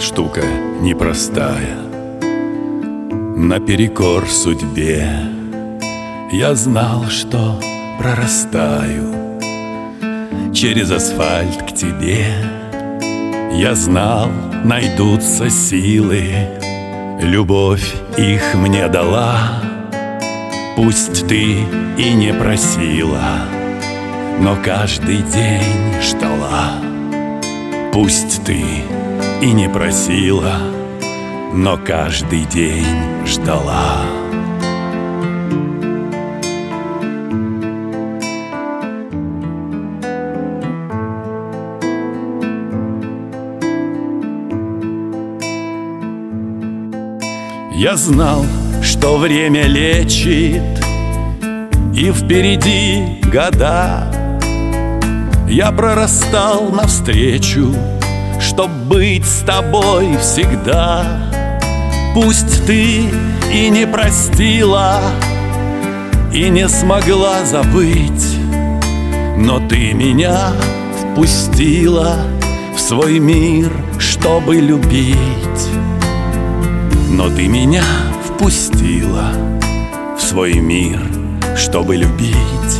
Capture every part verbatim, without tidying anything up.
штука непростая. Наперекор судьбе я знал, что прорастаю через асфальт к тебе. Я знал, найдутся силы, любовь их мне дала. Пусть ты и не просила, но каждый день ждала. Пусть ты и не просила, но каждый день ждала. Я знал, что время лечит, и впереди года. Я прорастал навстречу, чтоб быть с тобой всегда. Пусть ты и не простила, и не смогла забыть, но ты меня впустила в свой мир, чтобы любить. Но ты меня впустила в свой мир, чтобы любить.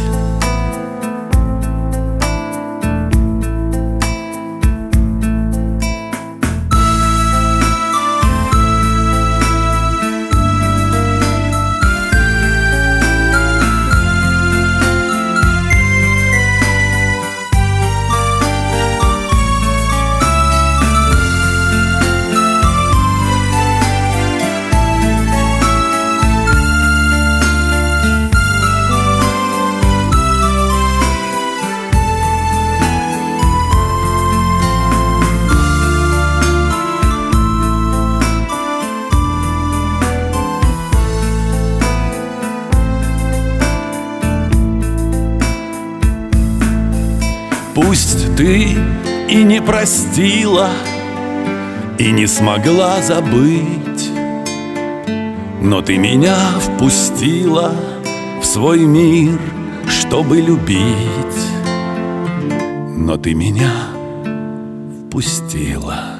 Пусть ты и не простила, и не смогла забыть, но ты меня впустила в свой мир, чтобы любить. Но ты меня впустила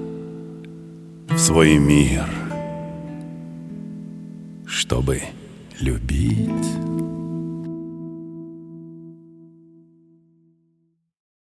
в свой мир, чтобы любить.